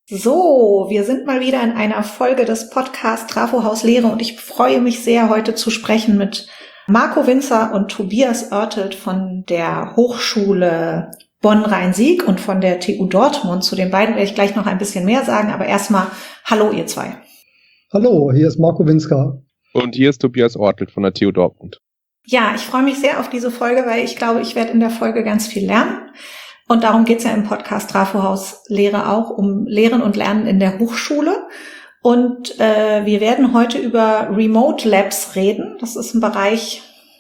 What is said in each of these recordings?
So, wir sind mal wieder in einer Folge des Podcasts Trafohaus Lehre und ich freue mich sehr, heute zu sprechen mit Marco Winzer und Tobias Oertelt von der Hochschule Bonn-Rhein-Sieg und von der TU Dortmund. Zu den beiden werde ich gleich noch ein bisschen mehr sagen, aber erstmal hallo ihr zwei. Hallo, hier ist Marco Winzer. Und hier ist Tobias Oertelt von der TU Dortmund. Ja, ich freue mich sehr auf diese Folge, weil ich glaube, ich werde in der Folge ganz viel lernen. Und darum geht's ja im Podcast Trafohaus Lehre auch, um Lehren und Lernen in der Hochschule. Und wir werden heute über Remote Labs reden. Das ist ein Bereich,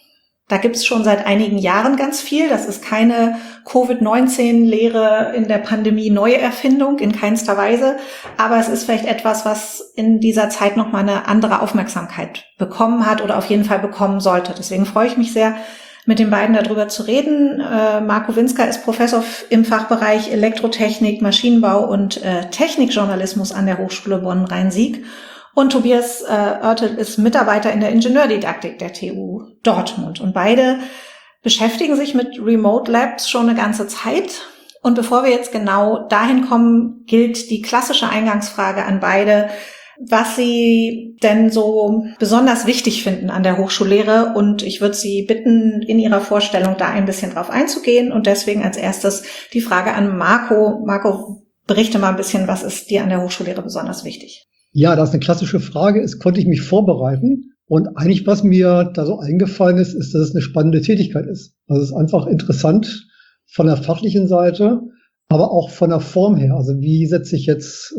da gibt's schon seit einigen Jahren ganz viel. Das ist keine Covid-19-Lehre in der Pandemie neue Erfindung, in keinster Weise. Aber es ist vielleicht etwas, was in dieser Zeit nochmal eine andere Aufmerksamkeit bekommen hat oder auf jeden Fall bekommen sollte. Deswegen freue ich mich sehr, mit den beiden darüber zu reden. Marco Winzer ist Professor im Fachbereich Elektrotechnik, Maschinenbau und Technikjournalismus an der Hochschule Bonn-Rhein-Sieg. Und Tobias Oertelt ist Mitarbeiter in der Ingenieurdidaktik der TU Dortmund. Und beide beschäftigen sich mit Remote Labs schon eine ganze Zeit. Und bevor wir jetzt genau dahin kommen, gilt die klassische Eingangsfrage an beide, was Sie denn so besonders wichtig finden an der Hochschullehre. Und ich würde Sie bitten, in Ihrer Vorstellung da ein bisschen drauf einzugehen. Und deswegen als erstes die Frage an Marco. Marco, berichte mal ein bisschen, was ist dir an der Hochschullehre besonders wichtig? Ja, das eine klassische Frage ist, konnte ich mich vorbereiten. Und eigentlich, was mir da so eingefallen ist, ist, dass es eine spannende Tätigkeit ist. Also es ist einfach interessant von der fachlichen Seite, aber auch von der Form her. Also wie setze ich jetzt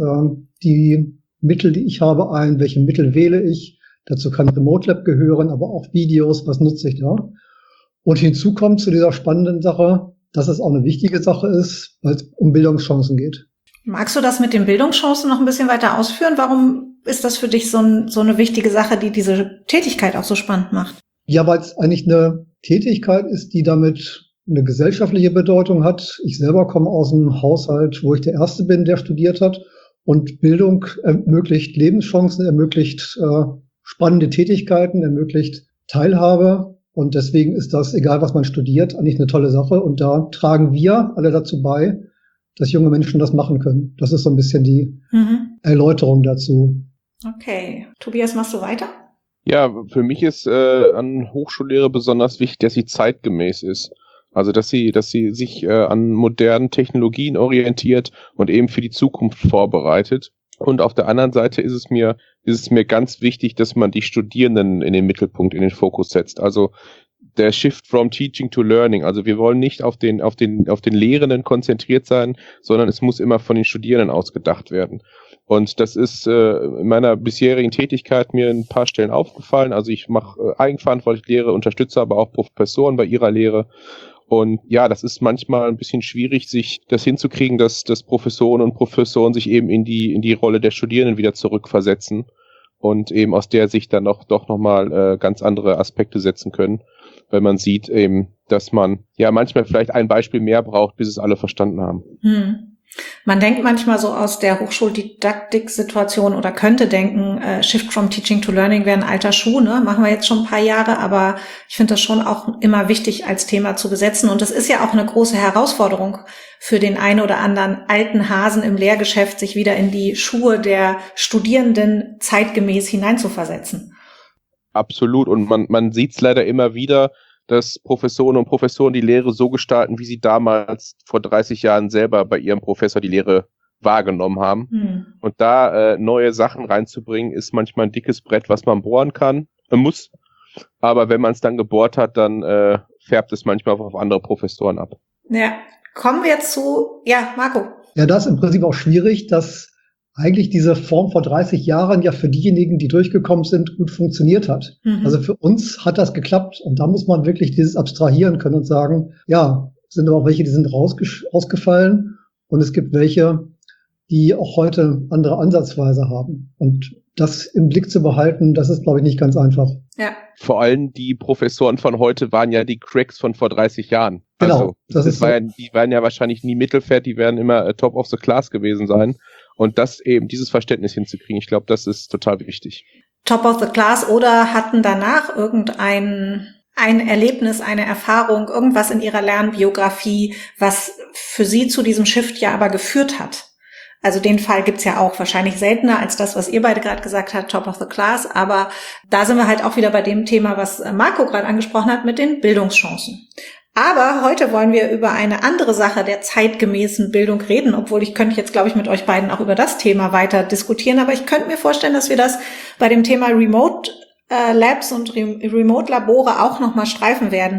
die Mittel, die ich habe, ein, welche Mittel wähle ich. Dazu kann Remote Lab gehören, aber auch Videos, was nutze ich da. Und hinzu kommt zu dieser spannenden Sache, dass es auch eine wichtige Sache ist, weil es um Bildungschancen geht. Magst du das mit den Bildungschancen noch ein bisschen weiter ausführen? Warum ist das für dich so eine wichtige Sache, die diese Tätigkeit auch so spannend macht? Ja, weil es eigentlich eine Tätigkeit ist, die damit eine gesellschaftliche Bedeutung hat. Ich selber komme aus einem Haushalt, wo ich der Erste bin, der studiert hat. Und Bildung ermöglicht Lebenschancen, ermöglicht spannende Tätigkeiten, ermöglicht Teilhabe. Und deswegen ist das, egal was man studiert, eigentlich eine tolle Sache. Und da tragen wir alle dazu bei, dass junge Menschen das machen können. Das ist so ein bisschen die Erläuterung dazu. Okay. Tobias, machst du weiter? Ja, für mich ist an Hochschullehre besonders wichtig, dass sie zeitgemäß ist. Also dass sie sich an modernen Technologien orientiert und eben für die Zukunft vorbereitet. Und auf der anderen Seite ist es mir ganz wichtig, dass man die Studierenden in den Mittelpunkt, in den Fokus setzt. Also der Shift from Teaching to Learning. Also wir wollen nicht auf den Lehrenden konzentriert sein, sondern es muss immer von den Studierenden ausgedacht werden. Und das ist in meiner bisherigen Tätigkeit mir ein paar Stellen aufgefallen. Also ich mache eigenverantwortlich Lehre, unterstütze aber auch Professoren bei ihrer Lehre. Und ja, das ist manchmal ein bisschen schwierig, sich das hinzukriegen, dass Professoren und Professoren sich eben in die Rolle der Studierenden wieder zurückversetzen und eben aus der Sicht dann doch nochmal ganz andere Aspekte setzen können, wenn man sieht eben, dass man ja manchmal vielleicht ein Beispiel mehr braucht, bis es alle verstanden haben. Man denkt manchmal so aus der Hochschuldidaktik-Situation oder könnte denken, Shift from Teaching to Learning wäre ein alter Schuh, ne? Machen wir jetzt schon ein paar Jahre, aber ich finde das schon auch immer wichtig als Thema zu besetzen. Und es ist ja auch eine große Herausforderung für den einen oder anderen alten Hasen im Lehrgeschäft, sich wieder in die Schuhe der Studierenden zeitgemäß hineinzuversetzen. Absolut. Und man sieht es leider immer wieder, dass Professoren und Professoren die Lehre so gestalten, wie sie damals vor 30 Jahren selber bei ihrem Professor die Lehre wahrgenommen haben. Und da neue Sachen reinzubringen, ist manchmal ein dickes Brett, was man bohren muss. Aber wenn man es dann gebohrt hat, dann färbt es manchmal auf andere Professoren ab. Ja, kommen wir zu, ja, Marco. Ja, das ist im Prinzip auch schwierig, dass eigentlich diese Form vor 30 Jahren ja für diejenigen, die durchgekommen sind, gut funktioniert hat. Also für uns hat das geklappt und da muss man wirklich dieses abstrahieren können und sagen, ja, es sind aber auch welche, die sind rausgefallen und es gibt welche, die auch heute andere Ansatzweise haben. Und das im Blick zu behalten, das ist, glaube ich, nicht ganz einfach. Ja. Vor allem die Professoren von heute waren ja die Cracks von vor 30 Jahren. Genau. Also, die waren ja wahrscheinlich nie Mittelfeld, die werden immer top of the class gewesen sein. Und dieses Verständnis hinzukriegen, ich glaube, das ist total wichtig. Top of the class oder hatten danach ein Erlebnis, eine Erfahrung, irgendwas in ihrer Lernbiografie, was für sie zu diesem Shift ja aber geführt hat. Also den Fall gibt's ja auch, wahrscheinlich seltener als das, was ihr beide gerade gesagt habt, Top of the Class. Aber da sind wir halt auch wieder bei dem Thema, was Marco gerade angesprochen hat, mit den Bildungschancen. Aber heute wollen wir über eine andere Sache der zeitgemäßen Bildung reden, obwohl ich könnte jetzt, glaube ich, mit euch beiden auch über das Thema weiter diskutieren. Aber ich könnte mir vorstellen, dass wir das bei dem Thema Remote Labs und Remote Labore auch nochmal streifen werden.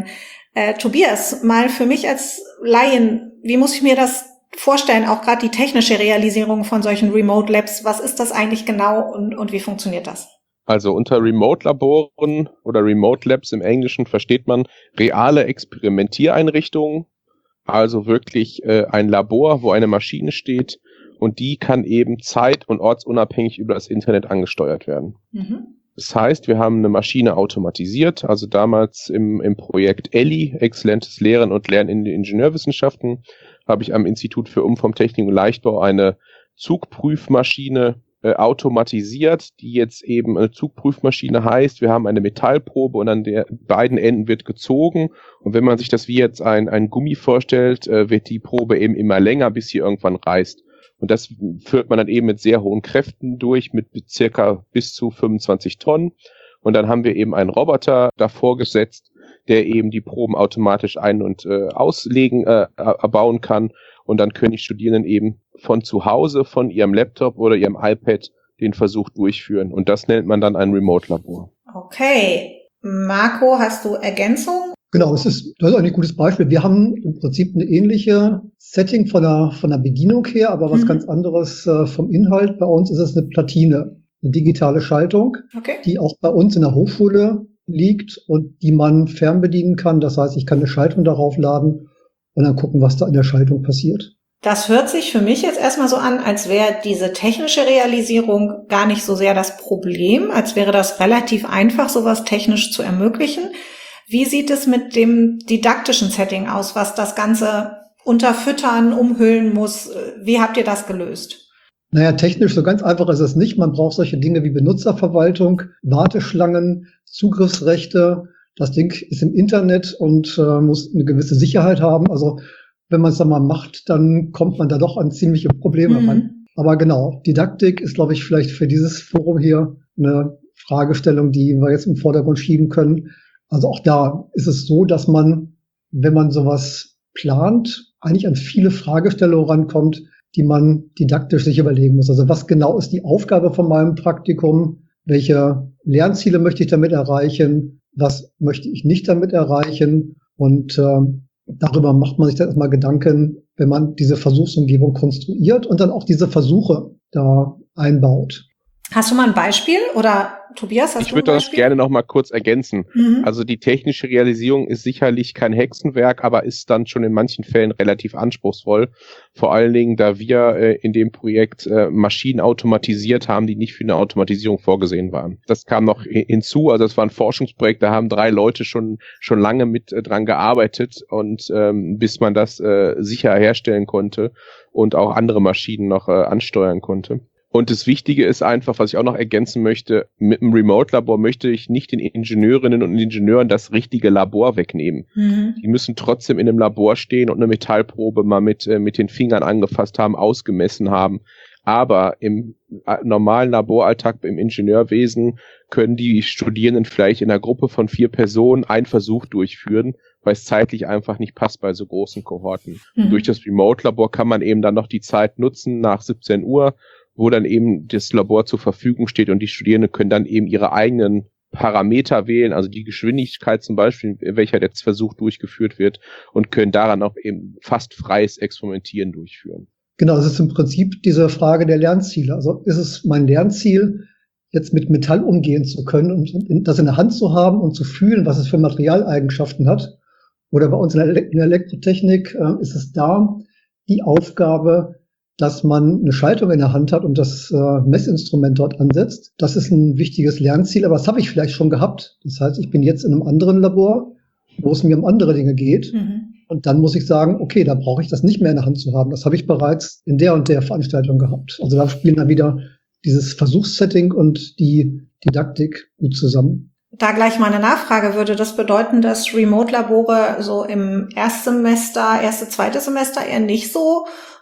Tobias, mal für mich als Laien, wie muss ich mir das vorstellen, auch gerade die technische Realisierung von solchen Remote Labs? Was ist das eigentlich genau und wie funktioniert das? Also unter Remote-Laboren oder Remote Labs im Englischen versteht man reale Experimentiereinrichtungen, also wirklich ein Labor, wo eine Maschine steht und die kann eben zeit- und ortsunabhängig über das Internet angesteuert werden. Mhm. Das heißt, wir haben eine Maschine automatisiert, also damals im Projekt ELLI, Exzellentes Lehren und Lernen in den Ingenieurwissenschaften, habe ich am Institut für Umformtechnik und Leichtbau eine Zugprüfmaschine automatisiert, die jetzt eben eine Zugprüfmaschine heißt. Wir haben eine Metallprobe und an der beiden Enden wird gezogen. Und wenn man sich das wie jetzt ein Gummi vorstellt, wird die Probe eben immer länger, bis sie irgendwann reißt. Und das führt man dann eben mit sehr hohen Kräften durch, mit circa bis zu 25 Tonnen. Und dann haben wir eben einen Roboter davor gesetzt, der eben die Proben automatisch ein- und auslegen, bauen kann. Und dann können die Studierenden eben von zu Hause, von ihrem Laptop oder ihrem iPad den Versuch durchführen. Und das nennt man dann ein Remote-Labor. Okay. Marco, hast du Ergänzung? Genau, das ist eigentlich ein gutes Beispiel. Wir haben im Prinzip eine ähnliche Setting von der Bedienung her, aber was ganz anderes vom Inhalt. Bei uns ist es eine Platine, eine digitale Schaltung, die auch bei uns in der Hochschule liegt und die man fernbedienen kann. Das heißt, ich kann eine Schaltung darauf laden und dann gucken, was da in der Schaltung passiert. Das hört sich für mich jetzt erstmal so an, als wäre diese technische Realisierung gar nicht so sehr das Problem, als wäre das relativ einfach, sowas technisch zu ermöglichen. Wie sieht es mit dem didaktischen Setting aus, was das Ganze unterfüttern, umhüllen muss? Wie habt ihr das gelöst? Naja, technisch so ganz einfach ist es nicht. Man braucht solche Dinge wie Benutzerverwaltung, Warteschlangen, Zugriffsrechte. Das Ding ist im Internet und muss eine gewisse Sicherheit haben. Also wenn man es dann mal macht, dann kommt man da doch an ziemliche Probleme ran. Aber genau, Didaktik ist, glaube ich, vielleicht für dieses Forum hier eine Fragestellung, die wir jetzt im Vordergrund schieben können. Also auch da ist es so, dass man, wenn man sowas plant, eigentlich an viele Fragestellungen rankommt, die man didaktisch sich überlegen muss. Also was genau ist die Aufgabe von meinem Praktikum? Welche Lernziele möchte ich damit erreichen? Was möchte ich nicht damit erreichen? Und darüber macht man sich dann erstmal Gedanken, wenn man diese Versuchsumgebung konstruiert und dann auch diese Versuche da einbaut. Hast du mal ein Beispiel? Oder Tobias, hast du ein Beispiel? Ich würde das gerne noch mal kurz ergänzen. Also die technische Realisierung ist sicherlich kein Hexenwerk, aber ist dann schon in manchen Fällen relativ anspruchsvoll. Vor allen Dingen, da wir in dem Projekt Maschinen automatisiert haben, die nicht für eine Automatisierung vorgesehen waren. Das kam noch hinzu, also es war ein Forschungsprojekt, da haben 3 Leute schon lange mit dran gearbeitet und bis man das sicher herstellen konnte und auch andere Maschinen noch ansteuern konnte. Und das Wichtige ist einfach, was ich auch noch ergänzen möchte, mit dem Remote-Labor möchte ich nicht den Ingenieurinnen und Ingenieuren das richtige Labor wegnehmen. Die müssen trotzdem in einem Labor stehen und eine Metallprobe mal mit den Fingern angefasst haben, ausgemessen haben. Aber im normalen Laboralltag im Ingenieurwesen können die Studierenden vielleicht in einer Gruppe von 4 Personen einen Versuch durchführen, weil es zeitlich einfach nicht passt bei so großen Kohorten. Durch das Remote-Labor kann man eben dann noch die Zeit nutzen nach 17 Uhr, wo dann eben das Labor zur Verfügung steht und die Studierenden können dann eben ihre eigenen Parameter wählen, also die Geschwindigkeit zum Beispiel, in welcher der Versuch durchgeführt wird und können daran auch eben fast freies Experimentieren durchführen. Genau, das ist im Prinzip diese Frage der Lernziele. Also ist es mein Lernziel, jetzt mit Metall umgehen zu können und das in der Hand zu haben und zu fühlen, was es für Materialeigenschaften hat? Oder bei uns in der Elektrotechnik ist es da die Aufgabe, dass man eine Schaltung in der Hand hat und das Messinstrument dort ansetzt. Das ist ein wichtiges Lernziel, aber das habe ich vielleicht schon gehabt. Das heißt, ich bin jetzt in einem anderen Labor, wo es mir um andere Dinge geht. Und dann muss ich sagen, okay, da brauche ich das nicht mehr in der Hand zu haben. Das habe ich bereits in der und der Veranstaltung gehabt. Also da spielen dann wieder dieses Versuchssetting und die Didaktik gut zusammen. Da gleich mal eine Nachfrage. Würde das bedeuten, dass Remote-Labore so im erste, zweite Semester eher nicht so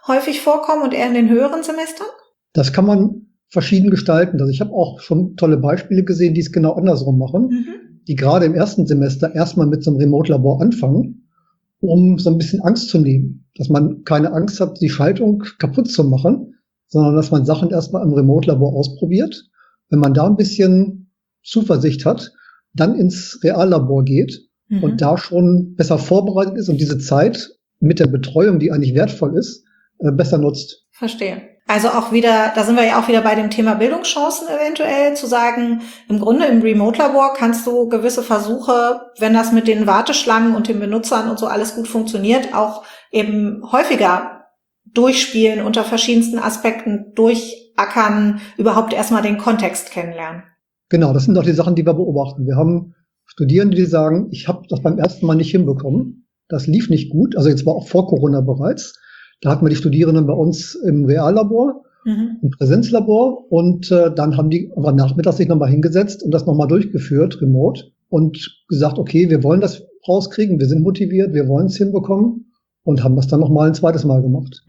häufig vorkommen und eher in den höheren Semestern? Das kann man verschieden gestalten. Also ich habe auch schon tolle Beispiele gesehen, die es genau andersrum machen, die gerade im ersten Semester erstmal mit so einem Remote-Labor anfangen, um so ein bisschen Angst zu nehmen. Dass man keine Angst hat, die Schaltung kaputt zu machen, sondern dass man Sachen erstmal im Remote-Labor ausprobiert. Wenn man da ein bisschen Zuversicht hat, dann ins Reallabor geht und da schon besser vorbereitet ist und diese Zeit mit der Betreuung, die eigentlich wertvoll ist, besser nutzt. Verstehe. Also auch wieder, da sind wir ja auch wieder bei dem Thema Bildungschancen eventuell, zu sagen, im Grunde im Remote-Labor kannst du gewisse Versuche, wenn das mit den Warteschlangen und den Benutzern und so alles gut funktioniert, auch eben häufiger durchspielen, unter verschiedensten Aspekten durchackern, überhaupt erstmal den Kontext kennenlernen. Genau, das sind auch die Sachen, die wir beobachten. Wir haben Studierende, die sagen, ich habe das beim ersten Mal nicht hinbekommen. Das lief nicht gut. Also jetzt war auch vor Corona bereits. Da hatten wir die Studierenden bei uns im Reallabor, im Präsenzlabor. Und dann haben die aber nachmittags sich nochmal hingesetzt und das nochmal durchgeführt, remote. Und gesagt, okay, wir wollen das rauskriegen, wir sind motiviert, wir wollen es hinbekommen. Und haben das dann nochmal ein zweites Mal gemacht.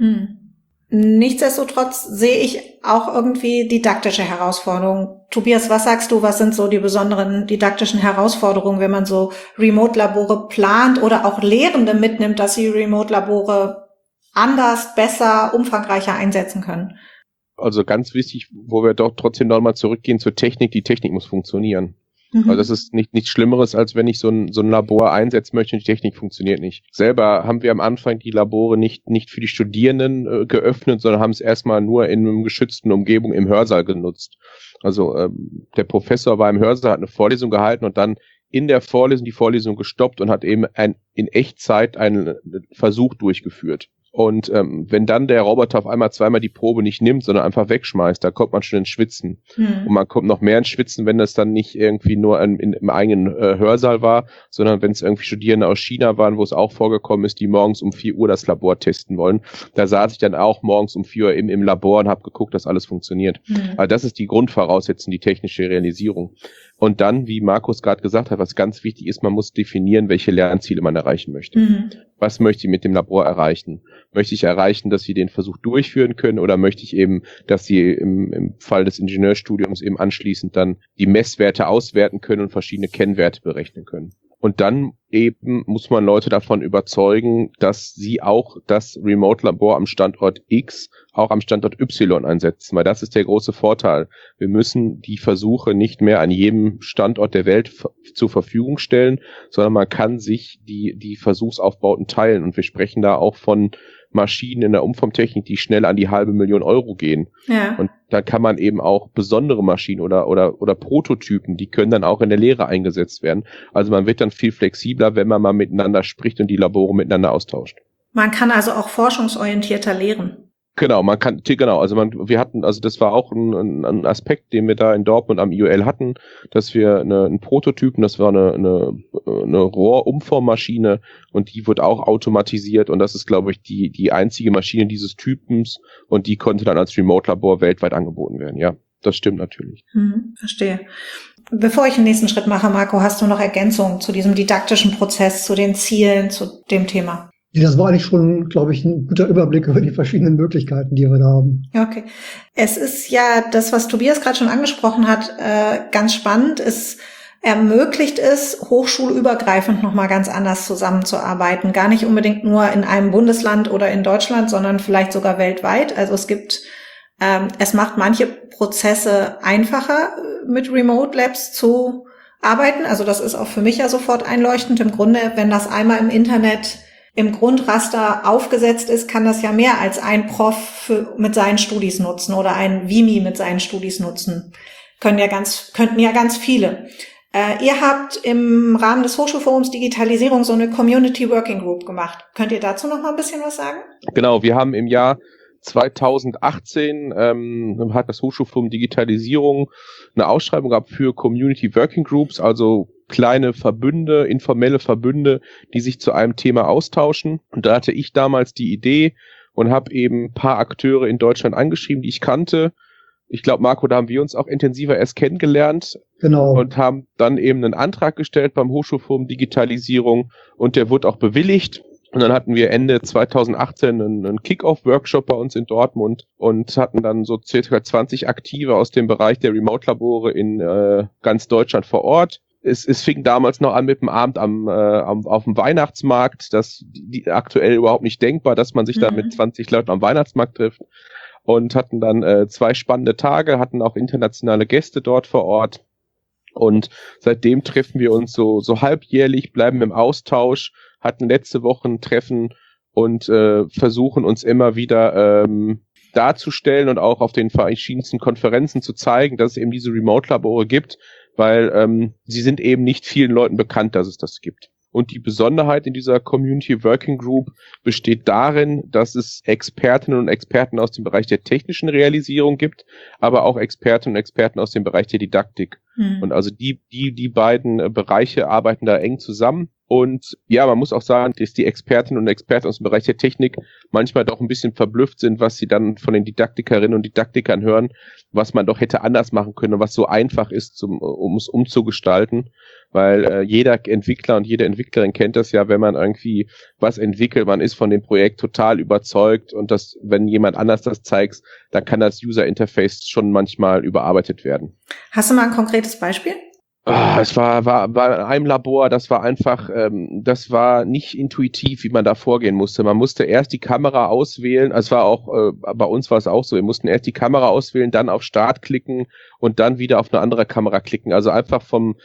Nichtsdestotrotz sehe ich auch irgendwie didaktische Herausforderungen. Tobias, was sagst du, was sind so die besonderen didaktischen Herausforderungen, wenn man so Remote-Labore plant oder auch Lehrende mitnimmt, dass sie Remote-Labore anders, besser, umfangreicher einsetzen können? Also ganz wichtig, wo wir doch trotzdem nochmal zurückgehen zur Technik, die Technik muss funktionieren. Also das ist nichts Schlimmeres, als wenn ich so ein Labor einsetzen möchte und die Technik funktioniert nicht. Selber haben wir am Anfang die Labore nicht für die Studierenden geöffnet, sondern haben es erstmal nur in einer geschützten Umgebung im Hörsaal genutzt. Also der Professor war im Hörsaal, hat eine Vorlesung gehalten und dann in der Vorlesung die Vorlesung gestoppt und hat eben in Echtzeit einen Versuch durchgeführt. Und wenn dann der Roboter auf einmal zweimal die Probe nicht nimmt, sondern einfach wegschmeißt, da kommt man schon ins Schwitzen. Und man kommt noch mehr ins Schwitzen, wenn das dann nicht irgendwie nur im eigenen Hörsaal war, sondern wenn es irgendwie Studierende aus China waren, wo es auch vorgekommen ist, die morgens um 4 Uhr das Labor testen wollen. Da saß ich dann auch morgens um 4 Uhr im Labor und habe geguckt, dass alles funktioniert. Also das ist die Grundvoraussetzung, die technische Realisierung. Und dann, wie Markus gerade gesagt hat, was ganz wichtig ist, man muss definieren, welche Lernziele man erreichen möchte. Was möchte ich mit dem Labor erreichen? Möchte ich erreichen, dass sie den Versuch durchführen können, oder möchte ich eben, dass sie im Fall des Ingenieurstudiums eben anschließend dann die Messwerte auswerten können und verschiedene Kennwerte berechnen können? Und dann eben muss man Leute davon überzeugen, dass sie auch das Remote-Labor am Standort X auch am Standort Y einsetzen, weil das ist der große Vorteil. Wir müssen die Versuche nicht mehr an jedem Standort der Welt zur Verfügung stellen, sondern man kann sich die Versuchsaufbauten teilen, und wir sprechen da auch von Maschinen in der Umformtechnik, die schnell an die 500.000 Euro gehen. Ja. Und da kann man eben auch besondere Maschinen oder Prototypen, die können dann auch in der Lehre eingesetzt werden. Also man wird dann viel flexibler, wenn man mal miteinander spricht und die Labore miteinander austauscht. Man kann also auch forschungsorientierter lehren. Genau, wir hatten, also das war auch ein Aspekt, den wir da in Dortmund am IUL hatten, dass wir einen Prototypen, das war eine Rohrumformmaschine, und die wird auch automatisiert, und das ist, glaube ich, die einzige Maschine dieses Typens, und die konnte dann als Remote-Labor weltweit angeboten werden. Ja, das stimmt natürlich. Verstehe. Bevor ich den nächsten Schritt mache, Marco, hast du noch Ergänzungen zu diesem didaktischen Prozess, zu den Zielen, zu dem Thema? Das war eigentlich schon, glaube ich, ein guter Überblick über die verschiedenen Möglichkeiten, die wir da haben. Okay. Es ist ja das, was Tobias gerade schon angesprochen hat, ganz spannend. Es ermöglicht es, hochschulübergreifend nochmal ganz anders zusammenzuarbeiten. Gar nicht unbedingt nur in einem Bundesland oder in Deutschland, sondern vielleicht sogar weltweit. Also es macht manche Prozesse einfacher, mit Remote Labs zu arbeiten. Also das ist auch für mich ja sofort einleuchtend. Im Grunde, wenn das einmal im Internet im Grundraster aufgesetzt ist, kann das ja mehr als ein Prof mit seinen Studis nutzen oder ein Vimi mit seinen Studis nutzen. Könnten ja ganz viele. Ihr habt im Rahmen des Hochschulforums Digitalisierung so eine Community Working Group gemacht. Könnt ihr dazu noch mal ein bisschen was sagen? Genau, wir haben im Jahr 2018 hat das Hochschulforum Digitalisierung eine Ausschreibung gehabt für Community Working Groups, also kleine Verbünde, informelle Verbünde, die sich zu einem Thema austauschen. Und da hatte ich damals die Idee und habe eben ein paar Akteure in Deutschland angeschrieben, die ich kannte. Ich glaube, Marco, da haben wir uns auch intensiver erst kennengelernt. Genau. Und haben dann eben einen Antrag gestellt beim Hochschulforum Digitalisierung, und der wurde auch bewilligt. Und dann hatten wir Ende 2018 einen Kick-Off-Workshop bei uns in Dortmund und hatten dann so circa 20 Aktive aus dem Bereich der Remote-Labore in ganz Deutschland vor Ort. Es fing damals noch an mit dem Abend auf dem Weihnachtsmarkt. Das aktuell überhaupt nicht denkbar, dass man sich da mit 20 Leuten am Weihnachtsmarkt trifft. Und hatten dann 2 spannende Tage, hatten auch internationale Gäste dort vor Ort. Und seitdem treffen wir uns so halbjährlich, bleiben im Austausch, hatten letzte Woche ein Treffen und versuchen uns immer wieder darzustellen und auch auf den verschiedensten Konferenzen zu zeigen, dass es eben diese Remote-Labore gibt, weil sie sind eben nicht vielen Leuten bekannt, dass es das gibt. Und die Besonderheit in dieser Community Working Group besteht darin, dass es Expertinnen und Experten aus dem Bereich der technischen Realisierung gibt, aber auch Expertinnen und Experten aus dem Bereich der Didaktik. Und also die beiden Bereiche arbeiten da eng zusammen. Und ja, man muss auch sagen, dass die Expertinnen und Experten aus dem Bereich der Technik manchmal doch ein bisschen verblüfft sind, was sie dann von den Didaktikerinnen und Didaktikern hören, was man doch hätte anders machen können und was so einfach ist, um es umzugestalten. Weil jeder Entwickler und jede Entwicklerin kennt das ja, wenn man irgendwie was entwickelt, man ist von dem Projekt total überzeugt und wenn jemand anders das zeigt, dann kann das User Interface schon manchmal überarbeitet werden. Hast du mal ein konkretes Beispiel? Es war in einem Labor, das war einfach, das war nicht intuitiv, wie man da vorgehen musste. Man musste erst die Kamera auswählen, es war auch, bei uns war es auch so, wir mussten erst die Kamera auswählen, dann auf Start klicken und dann wieder auf eine andere Kamera klicken. Also einfach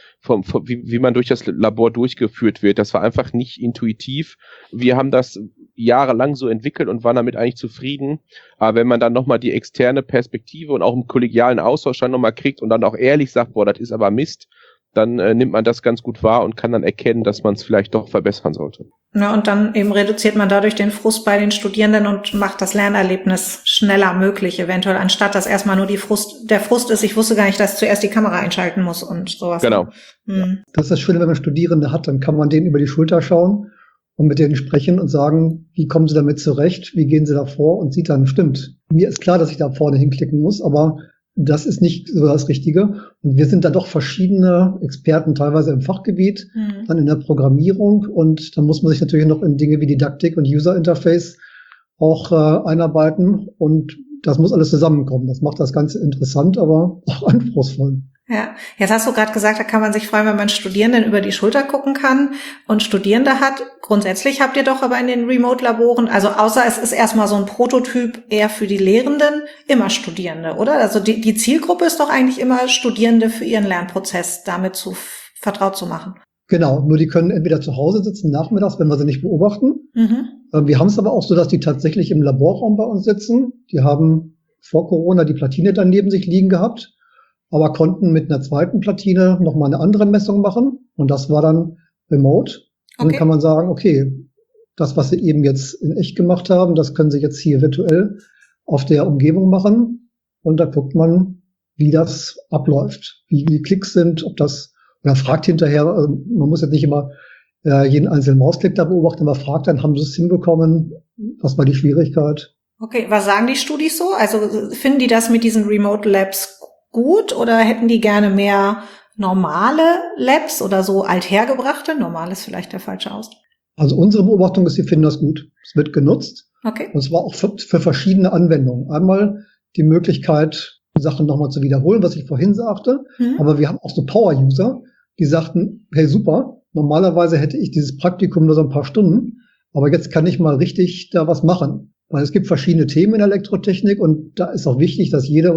wie man durch das Labor durchgeführt wird. Das war einfach nicht intuitiv. Wir haben das jahrelang so entwickelt und waren damit eigentlich zufrieden. Aber wenn man dann nochmal die externe Perspektive und auch im kollegialen Austausch dann nochmal kriegt und dann auch ehrlich sagt, boah, das ist aber Mist, dann nimmt man das ganz gut wahr und kann dann erkennen, dass man es vielleicht doch verbessern sollte. Ja, und dann eben reduziert man dadurch den Frust bei den Studierenden und macht das Lernerlebnis schneller möglich, eventuell, anstatt dass erstmal nur der Frust ist, ich wusste gar nicht, dass ich zuerst die Kamera einschalten muss und sowas. Genau. Das ist das Schöne, wenn man Studierende hat, dann kann man denen über die Schulter schauen und mit denen sprechen und sagen, wie kommen sie damit zurecht, wie gehen sie da vor und sieht dann, stimmt. Mir ist klar, dass ich da vorne hinklicken muss, aber das ist nicht so das Richtige. Und wir sind da doch verschiedene Experten, teilweise im Fachgebiet, dann in der Programmierung. Und dann muss man sich natürlich noch in Dinge wie Didaktik und User Interface auch einarbeiten. Und das muss alles zusammenkommen. Das macht das Ganze interessant, aber auch anspruchsvoll. Ja, jetzt hast du gerade gesagt, da kann man sich freuen, wenn man Studierenden über die Schulter gucken kann und Studierende hat. Grundsätzlich habt ihr doch aber in den Remote-Laboren, also außer es ist erstmal so ein Prototyp eher für die Lehrenden, immer Studierende, oder? Also die Zielgruppe ist doch eigentlich immer Studierende für ihren Lernprozess damit vertraut zu machen. Genau, nur die können entweder zu Hause sitzen nachmittags, wenn wir sie nicht beobachten. Wir haben es aber auch so, dass die tatsächlich im Laborraum bei uns sitzen. Die haben vor Corona die Platine dann neben sich liegen gehabt, aber konnten mit einer zweiten Platine nochmal eine andere Messung machen. Und das war dann remote. Und dann kann man sagen, okay, das, was sie eben jetzt in echt gemacht haben, das können sie jetzt hier virtuell auf der Umgebung machen. Und da guckt man, wie das abläuft, wie die Klicks sind, ob das, oder fragt hinterher, also man muss jetzt nicht immer jeden einzelnen Mausklick da beobachten, aber fragt dann, haben sie es hinbekommen? Was war die Schwierigkeit? Okay, was sagen die Studis so? Also finden die das mit diesen Remote Labs gut oder hätten die gerne mehr normale Labs oder so althergebrachte? Normal ist vielleicht der falsche Ausdruck. Also unsere Beobachtung ist, sie finden das gut. Es wird genutzt. Okay. Und zwar auch für verschiedene Anwendungen. Einmal die Möglichkeit, Sachen nochmal zu wiederholen, was ich vorhin sagte. Aber wir haben auch so Power-User, die sagten, hey super, normalerweise hätte ich dieses Praktikum nur so ein paar Stunden, aber jetzt kann ich mal richtig da was machen. Weil es gibt verschiedene Themen in der Elektrotechnik und da ist auch wichtig, dass jeder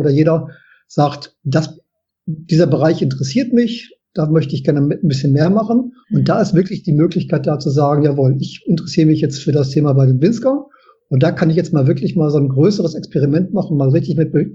sagt, dieser Bereich interessiert mich, da möchte ich gerne ein bisschen mehr machen. Und da ist wirklich die Möglichkeit da zu sagen, jawohl, ich interessiere mich jetzt für das Thema bei den Winsker und da kann ich jetzt mal wirklich mal so ein größeres Experiment machen, mal richtig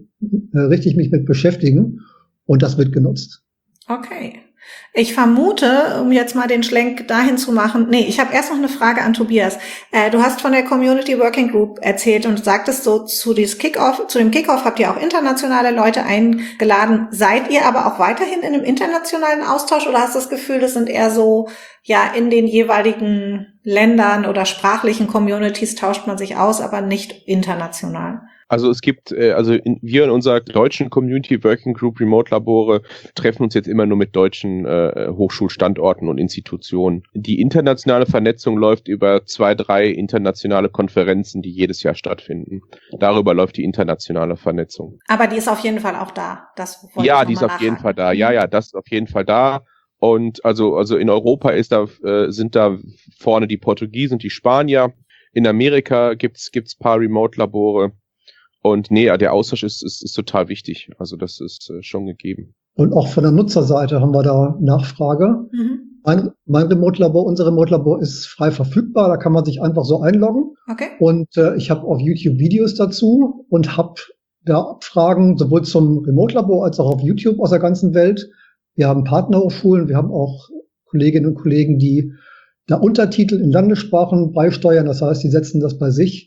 mich mit beschäftigen und das wird genutzt. Okay. Ich vermute, um jetzt mal den Schlenk dahin zu machen, ich habe erst noch eine Frage an Tobias. Du hast von der Community Working Group erzählt und sagtest so, zu dem Kickoff habt ihr auch internationale Leute eingeladen. Seid ihr aber auch weiterhin in einem internationalen Austausch oder hast du das Gefühl, das sind eher so, ja, in den jeweiligen Ländern oder sprachlichen Communities tauscht man sich aus, aber nicht international? Also es gibt, wir in unserer deutschen Community Working Group Remote Labore treffen uns jetzt immer nur mit deutschen Hochschulstandorten und Institutionen. Die internationale Vernetzung läuft über 2, 3 internationale Konferenzen, die jedes Jahr stattfinden. Darüber läuft die internationale Vernetzung. Aber die ist auf jeden Fall auch da. Ja, die ist auf jeden Fall da. Ja, das ist auf jeden Fall da. Und also in Europa sind da vorne die Portugiesen und die Spanier. In Amerika gibt's paar Remote-Labore. Und der Austausch ist total wichtig. Also das ist schon gegeben. Und auch von der Nutzerseite haben wir da Nachfrage. Mein Remote-Labor, unser Remote-Labor ist frei verfügbar. Da kann man sich einfach so einloggen. Okay. Und ich habe auf YouTube Videos dazu und habe da Abfragen sowohl zum Remote-Labor als auch auf YouTube aus der ganzen Welt. Wir haben Partnerhochschulen, wir haben auch Kolleginnen und Kollegen, die da Untertitel in Landessprachen beisteuern. Das heißt, die setzen das bei sich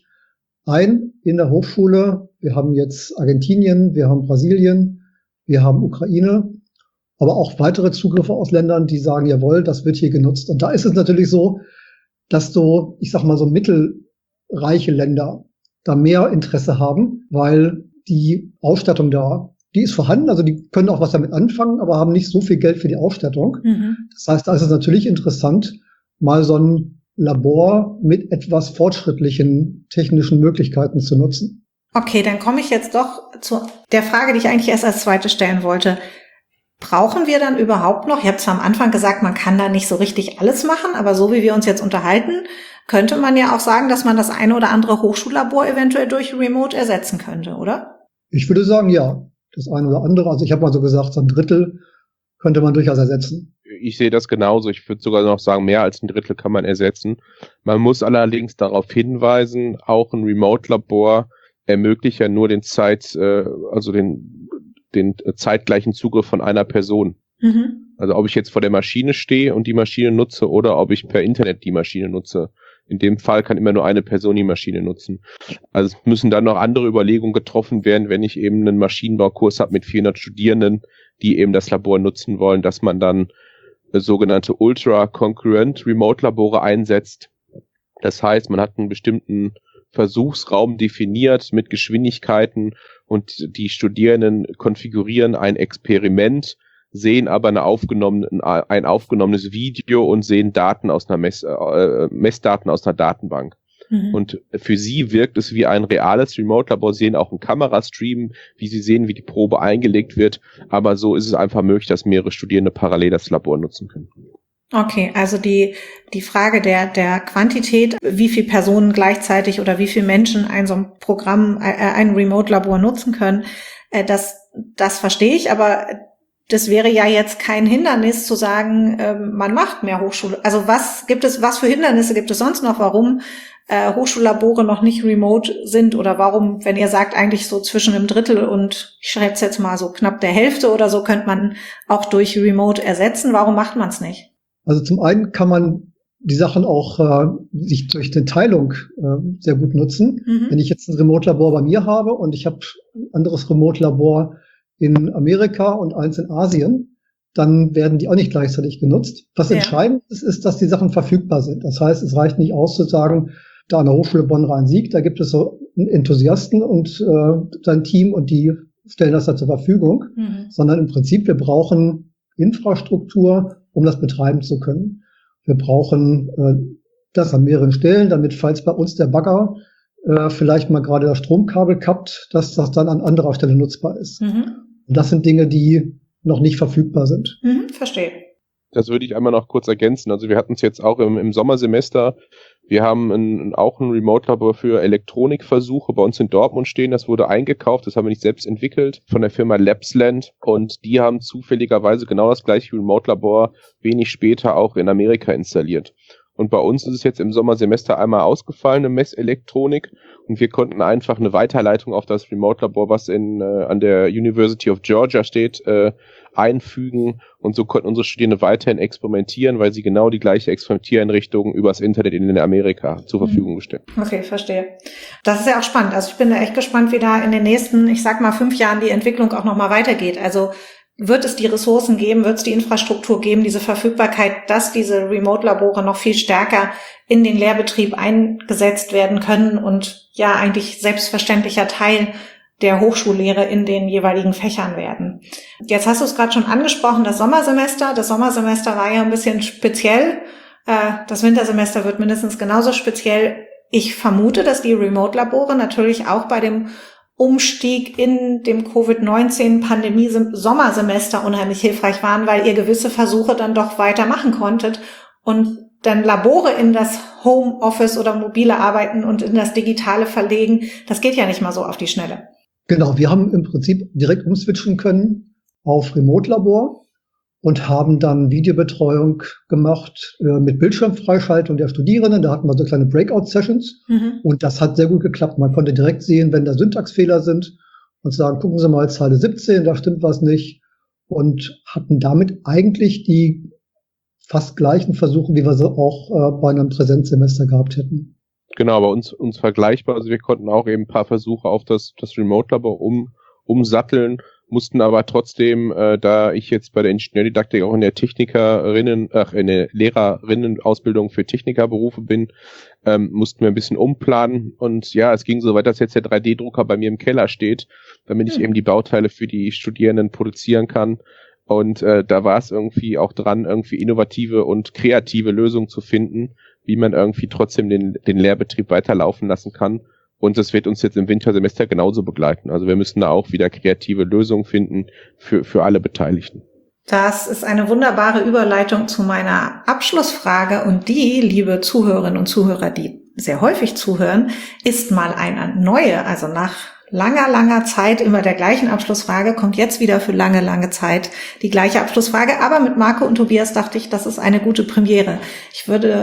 ein in der Hochschule. Wir haben jetzt Argentinien, wir haben Brasilien, wir haben Ukraine, aber auch weitere Zugriffe aus Ländern, die sagen, jawohl, das wird hier genutzt. Und da ist es natürlich so, dass so mittelreiche Länder da mehr Interesse haben, weil die Ausstattung die ist vorhanden, also die können auch was damit anfangen, aber haben nicht so viel Geld für die Ausstattung. Das heißt, da ist es natürlich interessant, mal so ein Labor mit etwas fortschrittlichen technischen Möglichkeiten zu nutzen. Okay, dann komme ich jetzt doch zu der Frage, die ich eigentlich erst als zweite stellen wollte. Brauchen wir dann überhaupt noch, ich habe zwar am Anfang gesagt, man kann da nicht so richtig alles machen, aber so wie wir uns jetzt unterhalten, könnte man ja auch sagen, dass man das eine oder andere Hochschullabor eventuell durch Remote ersetzen könnte, oder? Ich würde sagen, ja. Das eine oder andere, also ich habe mal so gesagt, so 1/3 könnte man durchaus ersetzen. Ich sehe das genauso. Ich würde sogar noch sagen, mehr als 1/3 kann man ersetzen. Man muss allerdings darauf hinweisen, auch ein Remote-Labor ermöglicht ja nur den zeitgleichen Zugriff von einer Person. Also ob ich jetzt vor der Maschine stehe und die Maschine nutze oder ob ich per Internet die Maschine nutze. In dem Fall kann immer nur eine Person die Maschine nutzen. Also es müssen dann noch andere Überlegungen getroffen werden, wenn ich eben einen Maschinenbaukurs habe mit 400 Studierenden, die eben das Labor nutzen wollen, dass man dann sogenannte Ultra-Concurrent Remote-Labore einsetzt. Das heißt, man hat einen bestimmten Versuchsraum definiert mit Geschwindigkeiten und die Studierenden konfigurieren ein Experiment, sehen aber ein aufgenommenes Video und sehen Daten aus einer Messdaten aus einer Datenbank. Und für sie wirkt es wie ein reales Remote-Labor, sehen auch einen Kamerastream, wie sie sehen, wie die Probe eingelegt wird. Aber so ist es einfach möglich, dass mehrere Studierende parallel das Labor nutzen können. Okay, also die Frage der Quantität, wie viele Personen gleichzeitig oder wie viele Menschen so ein Programm, ein Remote-Labor nutzen können, das verstehe ich, aber das wäre ja jetzt kein Hindernis zu sagen, man macht mehr Hochschule. Also was für Hindernisse gibt es sonst noch, warum Hochschullabore noch nicht remote sind oder warum, wenn ihr sagt, eigentlich so zwischen 1/3 und ich schätze jetzt mal so knapp der Hälfte oder so, könnte man auch durch Remote ersetzen. Warum macht man es nicht? Also zum einen kann man die Sachen auch sich durch die Teilung sehr gut nutzen. Wenn ich jetzt ein Remote-Labor bei mir habe und ich habe ein anderes Remote-Labor in Amerika und eins in Asien, dann werden die auch nicht gleichzeitig genutzt. Was entscheidend ist, dass die Sachen verfügbar sind. Das heißt, es reicht nicht aus zu sagen, da an der Hochschule Bonn-Rhein-Sieg, da gibt es so einen Enthusiasten und sein Team und die stellen das da zur Verfügung, sondern im Prinzip, wir brauchen Infrastruktur, um das betreiben zu können. Wir brauchen das an mehreren Stellen, damit, falls bei uns der Bagger vielleicht mal gerade das Stromkabel kappt, dass das dann an anderer Stelle nutzbar ist. Und das sind Dinge, die noch nicht verfügbar sind. Verstehe. Das würde ich einmal noch kurz ergänzen. Also wir hatten es jetzt auch im Sommersemester. Wir haben auch ein Remote-Labor für Elektronikversuche bei uns in Dortmund stehen. Das wurde eingekauft, das haben wir nicht selbst entwickelt, von der Firma Labsland. Und die haben zufälligerweise genau das gleiche Remote-Labor wenig später auch in Amerika installiert. Und bei uns ist es jetzt im Sommersemester einmal ausgefallen, eine Messelektronik. Und wir konnten einfach eine Weiterleitung auf das Remote-Labor, was an der University of Georgia steht, einfügen. Und so konnten unsere Studierende weiterhin experimentieren, weil sie genau die gleiche Experimentiereinrichtung übers Internet in Amerika zur Verfügung gestellt. Okay, verstehe. Das ist ja auch spannend. Also ich bin da echt gespannt, wie da in den nächsten, ich sag mal 5 Jahren die Entwicklung auch nochmal weitergeht. Also wird es die Ressourcen geben, wird es die Infrastruktur geben, diese Verfügbarkeit, dass diese Remote-Labore noch viel stärker in den Lehrbetrieb eingesetzt werden können und ja eigentlich selbstverständlicher Teil der Hochschullehre in den jeweiligen Fächern werden. Jetzt hast du es gerade schon angesprochen, das Sommersemester. Das Sommersemester war ja ein bisschen speziell. Das Wintersemester wird mindestens genauso speziell. Ich vermute, dass die Remote-Labore natürlich auch bei dem Umstieg in dem Covid-19-Pandemie-Sommersemester unheimlich hilfreich waren, weil ihr gewisse Versuche dann doch weitermachen konntet und dann Labore in das Homeoffice oder mobile Arbeiten und in das Digitale verlegen. Das geht ja nicht mal so auf die Schnelle. Genau, wir haben im Prinzip direkt umswitchen können auf Remote-Labor und haben dann Videobetreuung gemacht mit Bildschirmfreischaltung der Studierenden. Da hatten wir so kleine Breakout-Sessions und das hat sehr gut geklappt. Man konnte direkt sehen, wenn da Syntaxfehler sind und sagen, gucken Sie mal, Zeile 17, da stimmt was nicht, und hatten damit eigentlich die fast gleichen Versuche, wie wir sie auch bei einem Präsenzsemester gehabt hätten. Genau, bei uns vergleichbar. Also wir konnten auch eben ein paar Versuche auf das Remote-Labor umsatteln, mussten aber trotzdem, da ich jetzt bei der Ingenieurdidaktik auch in der in der Lehrerinnenausbildung für Technikerberufe bin, mussten wir ein bisschen umplanen. Und ja, es ging so weit, dass jetzt der 3D-Drucker bei mir im Keller steht, damit ich eben die Bauteile für die Studierenden produzieren kann. Und da war es irgendwie auch dran, irgendwie innovative und kreative Lösungen zu finden, wie man irgendwie trotzdem den Lehrbetrieb weiterlaufen lassen kann. Und das wird uns jetzt im Wintersemester genauso begleiten. Also wir müssen da auch wieder kreative Lösungen finden für alle Beteiligten. Das ist eine wunderbare Überleitung zu meiner Abschlussfrage. Und die, liebe Zuhörerinnen und Zuhörer, die sehr häufig zuhören, ist mal eine neue, also nach langer Zeit immer der gleichen Abschlussfrage, kommt jetzt wieder für lange Zeit die gleiche Abschlussfrage. Aber mit Marco und Tobias dachte ich, das ist eine gute Premiere. Ich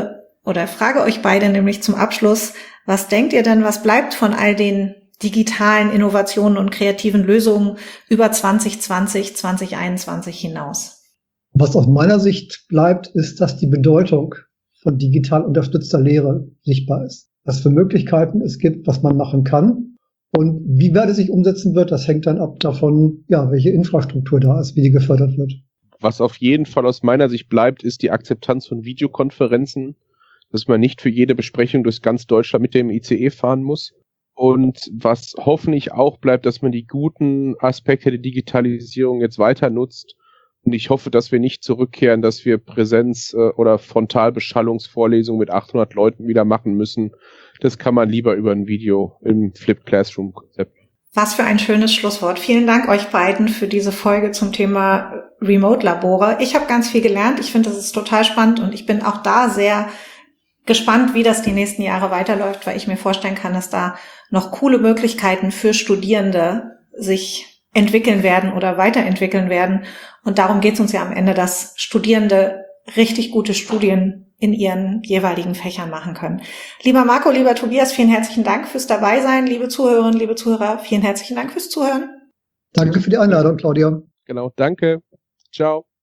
frage euch beide nämlich zum Abschluss, was denkt ihr denn, was bleibt von all den digitalen Innovationen und kreativen Lösungen über 2020, 2021 hinaus? Was aus meiner Sicht bleibt, ist, dass die Bedeutung von digital unterstützter Lehre sichtbar ist. Was für Möglichkeiten es gibt, was man machen kann. Und wie weit es sich umsetzen wird, das hängt dann ab davon, ja, welche Infrastruktur da ist, wie die gefördert wird. Was auf jeden Fall aus meiner Sicht bleibt, ist die Akzeptanz von Videokonferenzen, dass man nicht für jede Besprechung durch ganz Deutschland mit dem ICE fahren muss. Und was hoffentlich auch bleibt, dass man die guten Aspekte der Digitalisierung jetzt weiter nutzt. Und ich hoffe, dass wir nicht zurückkehren, dass wir Präsenz- oder Frontalbeschallungsvorlesungen mit 800 Leuten wieder machen müssen. Das kann man lieber über ein Video im Flipped Classroom-Konzept. Was für ein schönes Schlusswort. Vielen Dank euch beiden für diese Folge zum Thema Remote-Labore. Ich habe ganz viel gelernt. Ich finde, das ist total spannend und ich bin auch da sehr gespannt, wie das die nächsten Jahre weiterläuft, weil ich mir vorstellen kann, dass da noch coole Möglichkeiten für Studierende sich entwickeln werden oder weiterentwickeln werden. Und darum geht es uns ja am Ende, dass Studierende richtig gute Studien in ihren jeweiligen Fächern machen können. Lieber Marco, lieber Tobias, vielen herzlichen Dank fürs Dabeisein. Liebe Zuhörerinnen, liebe Zuhörer, vielen herzlichen Dank fürs Zuhören. Danke für die Einladung, Claudia. Genau, danke. Ciao.